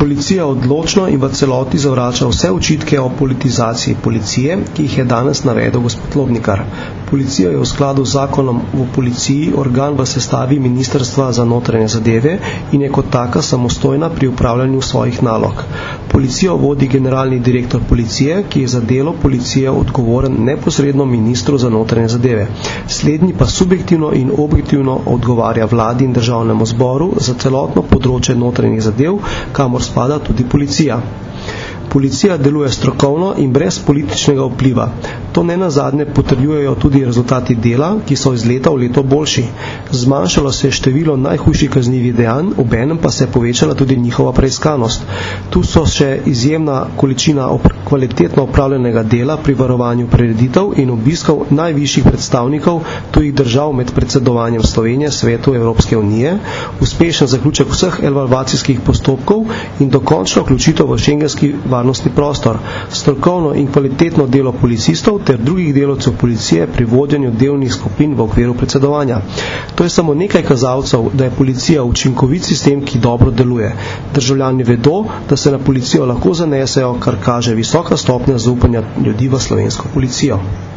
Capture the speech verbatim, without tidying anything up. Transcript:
Policija odločno in v celoti zavrača vse očitke o politizaciji policije, ki jih je danes navedel gospod Lobnikar. Policija je v skladu z zakonom v policiji organ v sestavi Ministrstva za notranje zadeve in je kot taka samostojna pri upravljanju svojih nalog. Policijo vodi generalni direktor policije, ki je za delo policije odgovoren neposredno ministru za notranje zadeve. Slednji pa subjektivno in objektivno odgovarja vladi in državnemu zboru za celotno področje notranjih zadev, kamor spada tudi policija. Policija deluje strokovno in brez političnega vpliva. To ne nazadnje potrjujejo tudi rezultati dela, ki so iz leta v leto boljši. Zmanjšalo se je število najhujših kaznivih dejanj, obenem pa se je povečala tudi njihova preiskanost. Tu so še izjemna količina kvalitetno opravljenega dela pri varovanju prireditev in obiskov najvišjih predstavnikov tujih držav med predsedovanjem Slovenije Svetu Evropske unije, uspešen zaključek vseh evalvacijskih postopkov in dokončno vključitev v šengenski varnostni prostor, strokovno in kvalitetno delo policistov ter drugih delavcev policije pri vodenju delovnih skupin v okviru predsedovanja. To je samo nekaj kazalcev, da je policija učinkovit sistem, ki dobro deluje. Državljani vedo, da se na policijo lahko zanesejo, kar kaže visoka stopnja zaupanja ljudi v slovensko policijo.